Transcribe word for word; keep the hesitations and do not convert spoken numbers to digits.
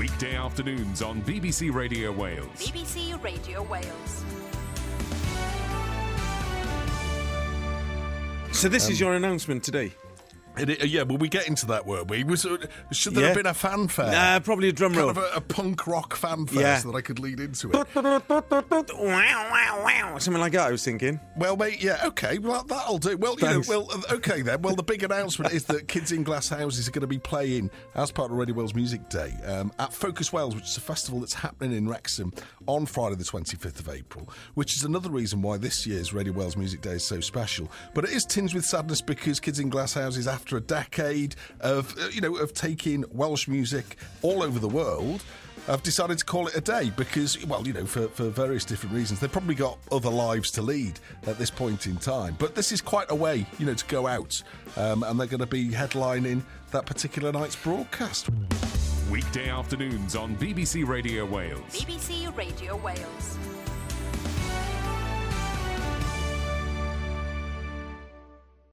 Weekday afternoons on B B C Radio Wales. B B C Radio Wales. So this um, is your announcement today? It, uh, yeah, well, we get into that, were we? Was, uh, should there yeah. have been a fanfare? Nah, probably a drum roll. Kind of a, a punk rock fanfare yeah. so that I could lead into it. Something like that, I was thinking. Well, mate, yeah, okay, well, that'll do. Well, you Thanks. know, well, okay then. Well, the big announcement is that Kids in Glass Houses are going to be playing as part of Radio Wales Music Day um, at Focus Wales, which is a festival that's happening in Wrexham on Friday the twenty-fifth of April, which is another reason why this year's Radio Wales Music Day is so special. But it is tinged with sadness because Kids in Glass Houses, after a decade of, you know, of taking Welsh music all over the world, I've decided to call it a day because, well, you know, for, for various different reasons. They've probably got other lives to lead at this point in time. But this is quite a way, you know, to go out. Um, and they're going to be headlining that particular night's broadcast. Weekday afternoons on B B C Radio Wales. B B C Radio Wales.